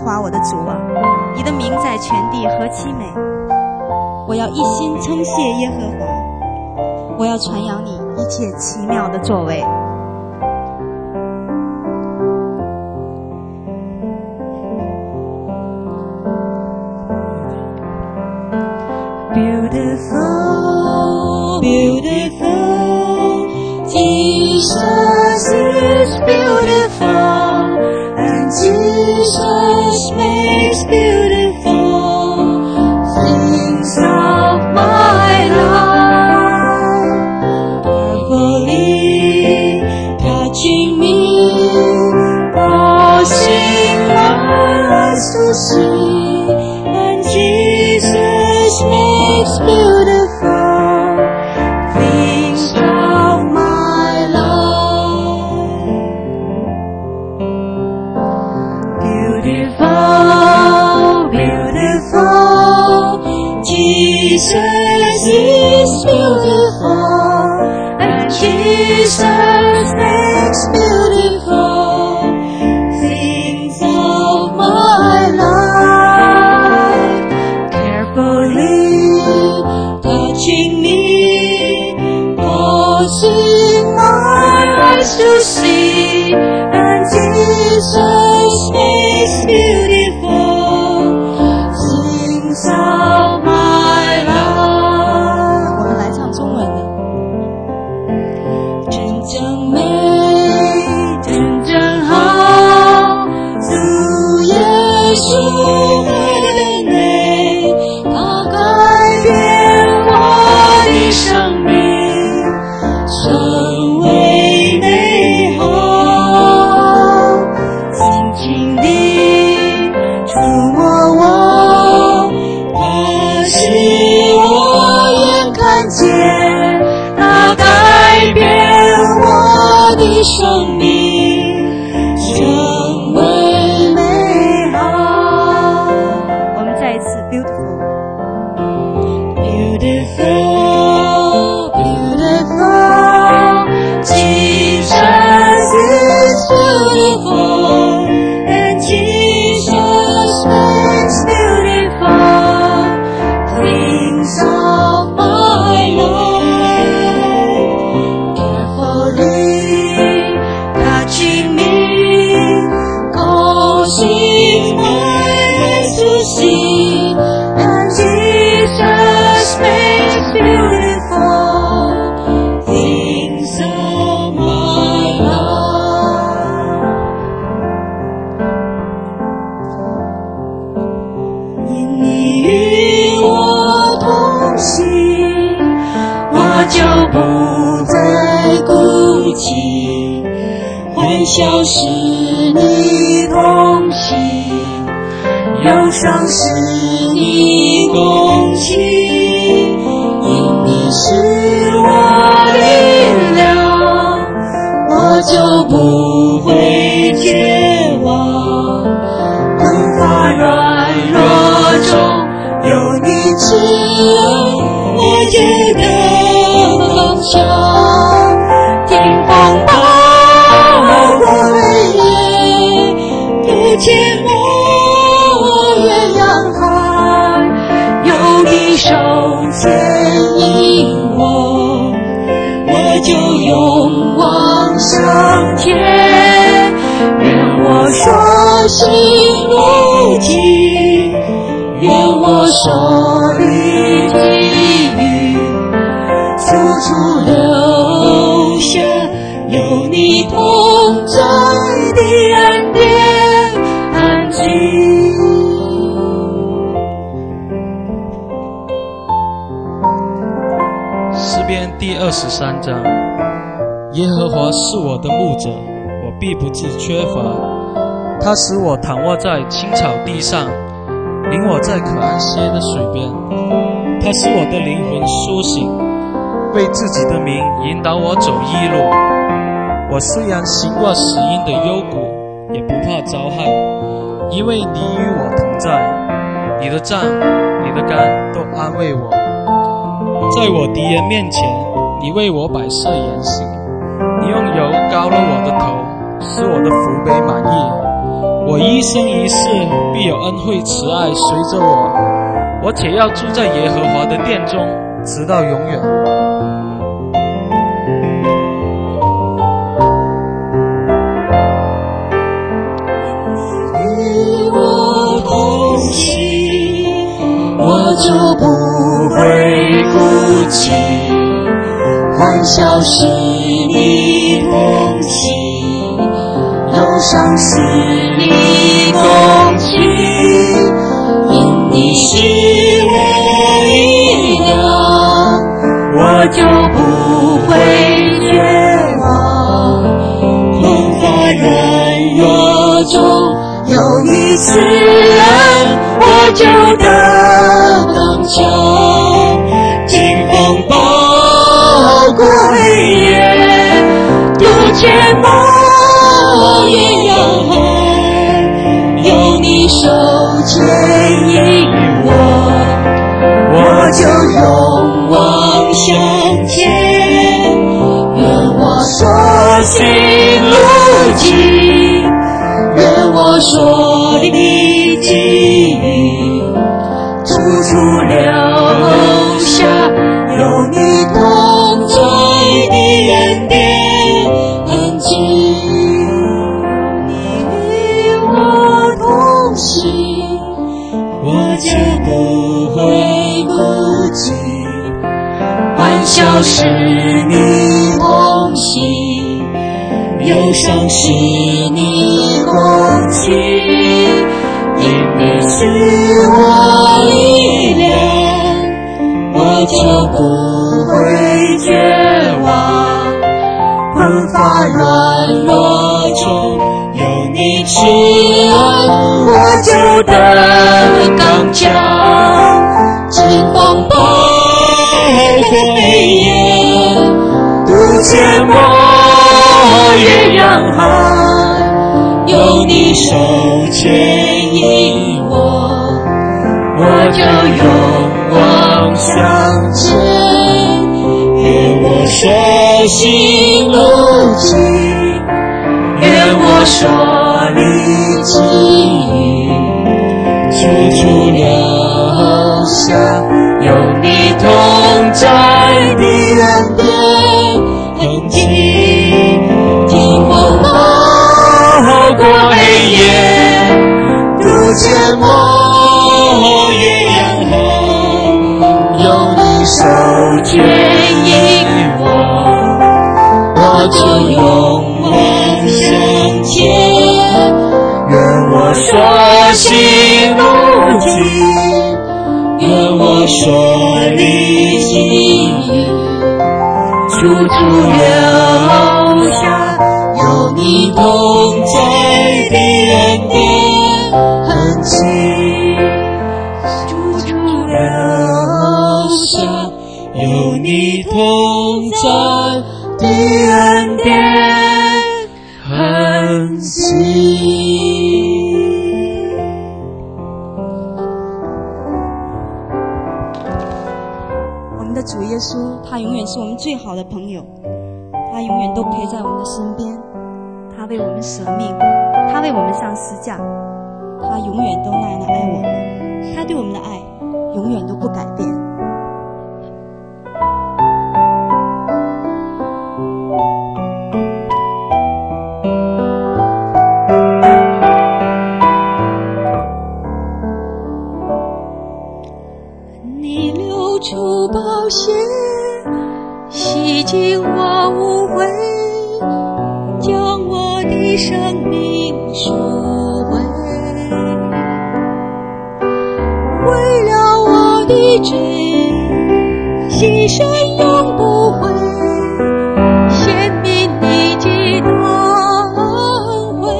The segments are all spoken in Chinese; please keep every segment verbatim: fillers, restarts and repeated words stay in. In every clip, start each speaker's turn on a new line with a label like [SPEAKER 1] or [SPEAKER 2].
[SPEAKER 1] 华我的主啊，你的名在全地何其美！我要一心称谢耶和华，我要传扬你一切奇妙的作为。Beautiful, beautiful, Jesus is beautiful, and Jesus makes beautiful things of my life, carefully touching me, causing my eyes to see, and Jesus makes beautiful things of my life. Beautiful, beautiful, Jesus is beautiful, and Jesus makes beautiful things of my life. Carefully touching me, causing my eyes to see, and Jesus makes beautiful things of my life. 我们来唱中文的。真正美，真正好，主耶稣的美，它改变我的生命，成为美好，紧紧地触摸我，它使我眼看见，它改变我的生命，成为美好。我们再一次 beautiful beautiful beautiful Jesus is beautiful, and Jesus makes beautiful things of my life. Carefully touching me, causing my eyes to see, and Jesus makes beautiful things of my life. 因你与我同行，我就不再孤寂，欢笑是你同行，忧伤是你共情，因你是我力量，我就不会绝望，困乏软弱中有你指引我街的方向，听风暴过黑夜，不见我远洋海，有你手牵引我，我就勇往上天，愿我说心如镜，愿我手里给予，处处留下有你同在的恩典痕迹。
[SPEAKER 2] 诗篇第二十三章，耶和华是我的牧者，我必不致缺乏。他使我躺卧在青草地上，领我在可安歇的水边。他使我的灵魂苏醒，为自己的名引导我走义路。我虽然行过死荫的幽谷，也不怕遭害，因为你与我同在，你的杖你的竿都安慰我。在我敌人面前，你为我摆设筵席，你用油膏了我的头，使我的福杯满溢。 我一生一世必有恩惠慈爱随着我，我且要住在耶和华的殿中，直到永远。
[SPEAKER 3] 与我同行，我就不会哭泣，欢笑是你同行，忧伤是你共情，因你是我力量，我就不会绝望。困乏软弱中有你慈恩，我就得刚强。经风暴过黑夜，渡阡陌也要海，有你手牵引我，我就勇往向前。愿我所行路径，愿我所历际遇，处处留下有你同在的恩典痕迹。你与我同行，我就不会孤寂，欢笑是你同行，忧伤是你共情，因你是我力量，我就不会绝望。困乏软弱中有你慈恩，我就得刚强。经风暴过黑夜，渡阡陌也洋海，有你手牵引我，我就勇往向前。愿我所行路径，愿我所历际遇，处处留下有你同在的恩典痕迹。经风暴过黑夜，渡阡陌也洋海，有你手牵引我，我就勇往向前。愿我所行路径，愿我所历际遇，处处留下有你同在的恩典痕迹，处处留下有你同在的恩典痕迹。
[SPEAKER 1] 我们的主耶稣，他永远是我们最好的朋友，他永远都陪在我们的身边，他为我们舍命，他为我们上十架，他永远都那样的爱我们，他对我们的爱永远都不改变。
[SPEAKER 3] 你流出宝血，洗净我污秽，将我的生命赎回。为了我的罪，牺牲永不悔，显明你的恩惠。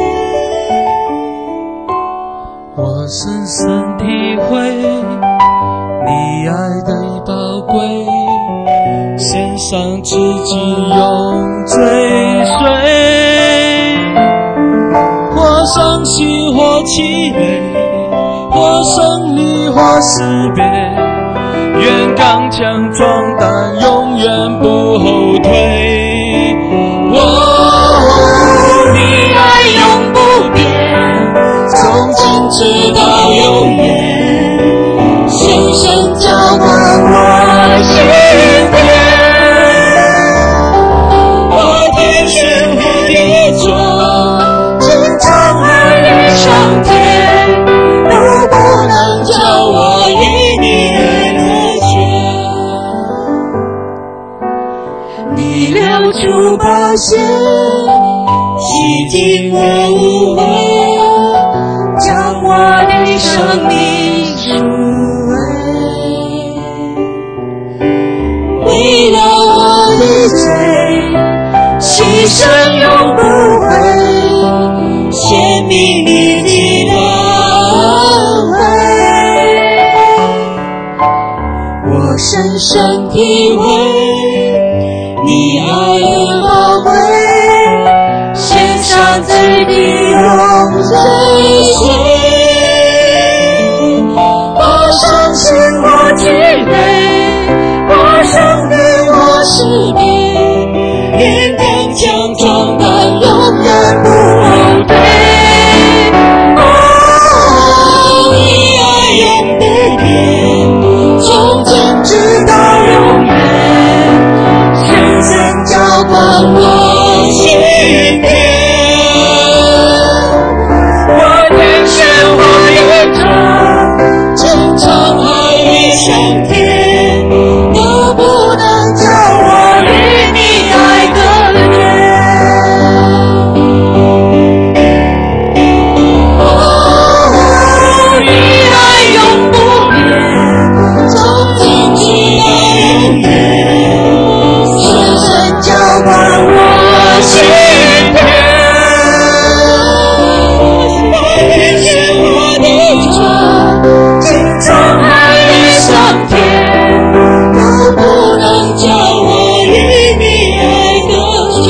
[SPEAKER 2] 我深深体会你爱的宝贵，献上自己永追随，或伤心或凄美，或胜利或失败，愿刚强壮胆，永远不后退。
[SPEAKER 3] 哦，你爱永不变， 生命赎回，为了我的罪，牺牲永不悔，献明你的恩惠，我深深体会你爱的宝贵，献上自己用追随，我相信我具备，我生命我使命，连刚强壮胆永远不后退。哦，你爱永不变，从今直到永远，深深浇灌我心田。我天选我也唱，经常爱你上天，都不能叫我与你爱隔绝。哦，你爱永不变，从今直到永远，深深浇灌我心田。我天选我的船，经常爱你上天，都不能叫我与你爱隔绝。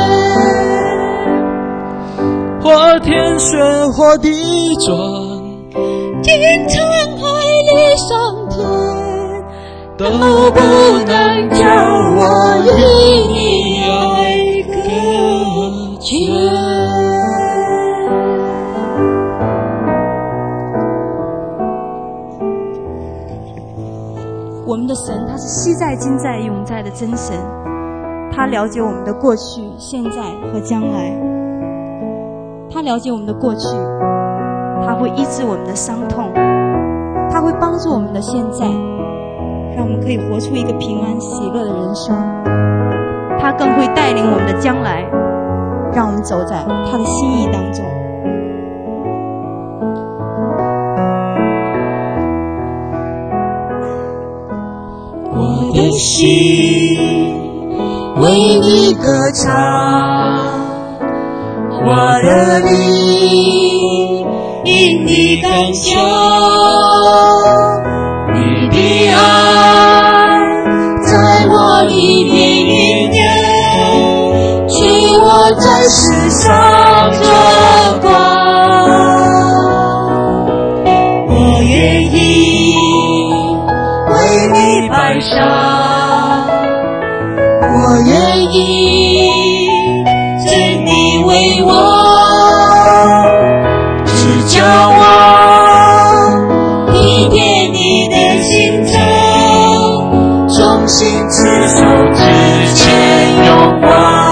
[SPEAKER 2] 我天旋我的转，
[SPEAKER 3] 经常爱你上天，
[SPEAKER 2] 都
[SPEAKER 3] 都不能叫我与你爱隔绝。
[SPEAKER 1] 我们的神，他是昔在、今在、永在的真神，他了解我们的过去、现在和将来。他了解我们的过去，他会医治我们的伤痛，他会帮助我们的现在，让我们可以活出一个平安喜乐的人生。他更会带领我们的将来，让我们走在他的心意当中。
[SPEAKER 3] 我的心为你歌唱，我的灵因你刚强，你的爱在我里面酝酿，催我在世上做光。我愿意为你摆上，我愿意尊你为王，只叫我体贴你的心肠，忠心持守之前勇往，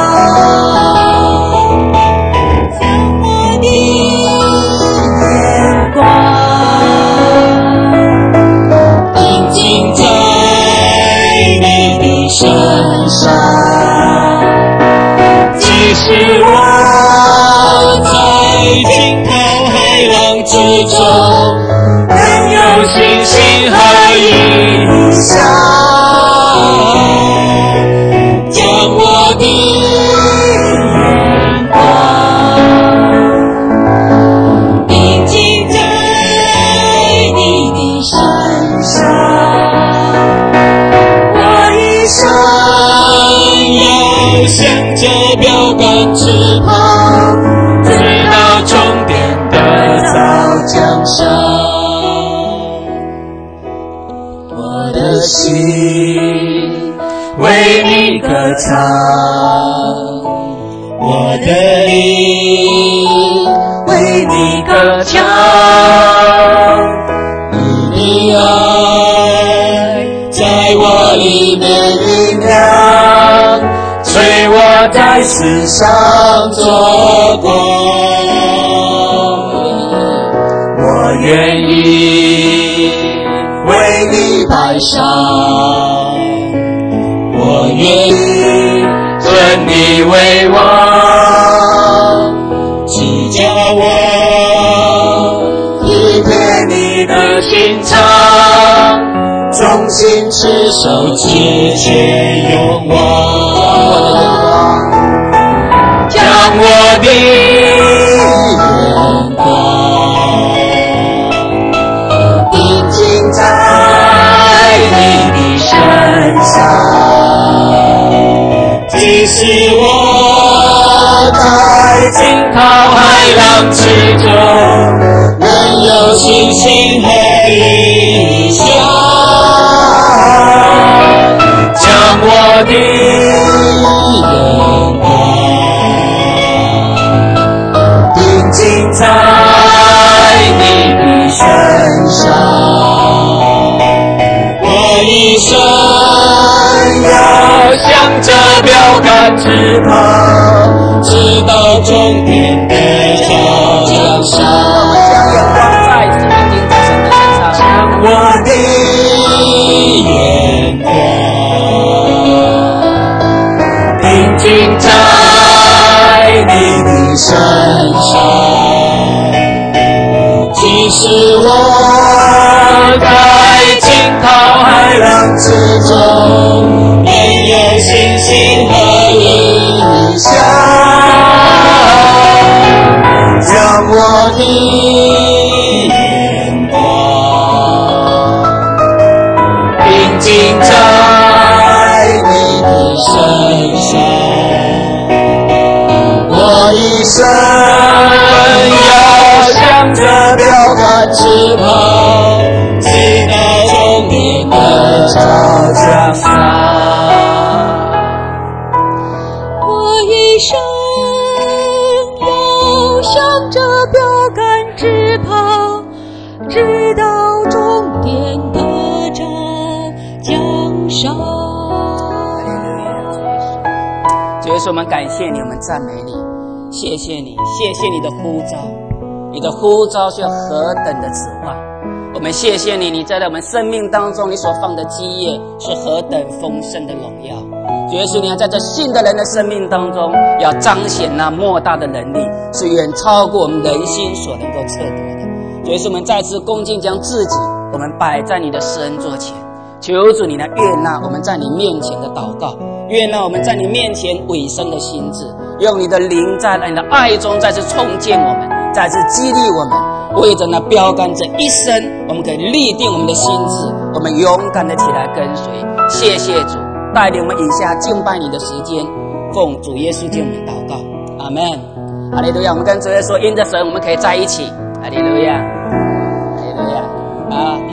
[SPEAKER 3] 将我的眼光定睛在你的身上，即使我在惊涛骇浪之中，仍有信心和意向，将我的眼光定睛在你的身上，我一生要向着标杆直跑，直到终点得到奖赏。我的心为你歌唱，我的灵为你歌唱，你的爱在我里面酝酿，催我在世上做光。我愿意为你摆上，我愿意尊你为王，只叫我体贴你心肠，忠心持守，切切勇往，将我的眼光定睛在你的身上，即使我在惊涛骇浪之中，仍有信心和理想，将我的眼光定睛在你的身上，我一生要向着标杆直跑，直到终点的朝向上。将我的眼光定睛在你的身上，即使我在惊涛骇浪之中，仍有信心和理想，将我的眼光定睛在你的身上，我一生要向着标杆直跑，直到终点的朝向上。
[SPEAKER 4] 我一生要向着标杆直跑，直到终点的朝江上。
[SPEAKER 3] 主耶稣，我们感谢你，我们赞美你，谢谢你，谢谢你的呼召，你的呼召是何等的指望。我们谢谢你，你在我们生命当中你所放的基业是何等丰盛的荣耀。主耶稣，你要在这信的人的生命当中要彰显那莫大的能力，是远超过我们人心所能够测度的。主耶稣，我们再次恭敬将自己我们摆在你的施恩座前，求主你来悦纳我们在你面前的祷告，悦纳我们在你面前委身的心志，用你的灵在你的爱中再次重建我们，再次激励我们，为着那标杆这一生，我们可以立定我们的心志，我们勇敢的起来跟随。谢谢主带领我们以下敬拜你的时间，奉主耶稣基督的祷告，阿们。哈利路亚！我们跟主耶稣因着神，我们可以在一起。哈利路亚！